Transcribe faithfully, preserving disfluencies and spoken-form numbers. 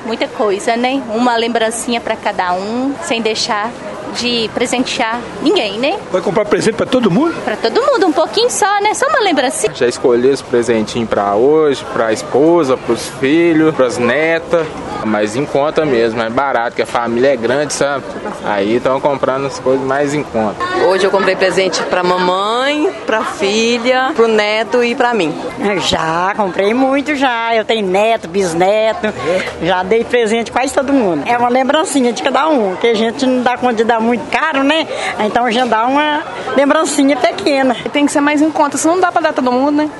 muita coisa, né? Uma lembrancinha para cada um, sem deixar de presentear ninguém, né? Vai comprar presente para todo mundo? Para todo mundo, um pouquinho só, né? Só uma lembrancinha. Já escolhi esse presentinho para hoje, para a esposa, para os filhos, para as netas. Mas em conta mesmo, é barato, porque a família é grande, sabe? Aí estão comprando as coisas mais em conta. Hoje eu comprei presente pra mamãe, pra filha, pro neto e pra mim. Já, comprei muito já. Eu tenho neto, bisneto, já dei presente quase todo mundo. É uma lembrancinha de cada um, que a gente não dá conta de dar muito caro, né? Então a gente dá uma lembrancinha pequena. Tem que ser mais em conta, senão não dá pra dar todo mundo, né?